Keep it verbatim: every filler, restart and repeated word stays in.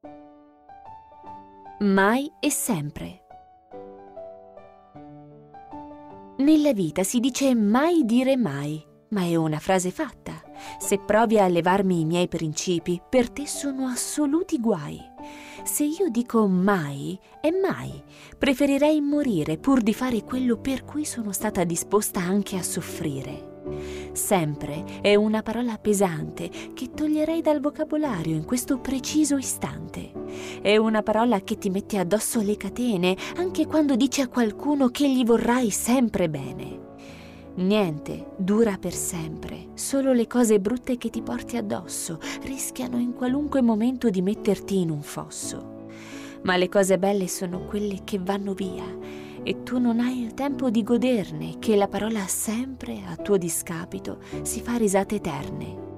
Mai e sempre. Nella vita si dice mai dire mai, ma è una frase fatta. Se provi a levarmi i miei principi, per te sono assoluti guai. Se io dico mai, è mai. Preferirei morire pur di fare quello per cui sono stata disposta anche a soffrire. Sempre è una parola pesante che toglierei dal vocabolario in questo preciso istante. È una parola che ti mette addosso le catene anche quando dici a qualcuno che gli vorrai sempre bene. Niente dura per sempre, solo le cose brutte che ti porti addosso rischiano in qualunque momento di metterti in un fosso. Ma le cose belle sono quelle che vanno via e tu non hai il tempo di goderne, che la parola sempre a tuo discapito si fa risate eterne.